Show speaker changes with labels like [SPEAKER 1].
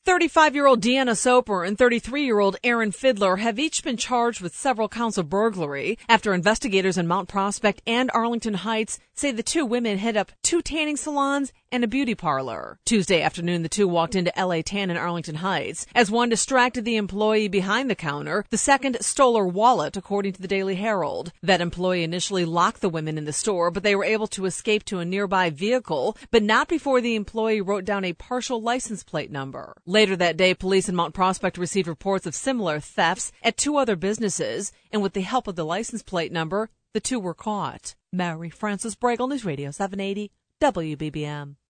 [SPEAKER 1] 35-year-old Deanna Soper and 33-year-old Aaron Fidler have each been charged with several counts of burglary after investigators in Mount Prospect and Arlington Heights say the two women hit up two tanning salons and a beauty parlor. Tuesday afternoon, the two walked into L.A. Tan in Arlington Heights. As one distracted the employee behind the counter, the second stole her wallet, according to the Daily Herald. That employee initially locked the women in the store, but they were able to escape to a nearby vehicle, but not before the employee wrote down a partial license plate number. Later that day, police in Mount Prospect received reports of similar thefts at two other businesses, and with the help of the license plate number, the two were caught. Mary Frances Bragle, News Radio 780, WBBM.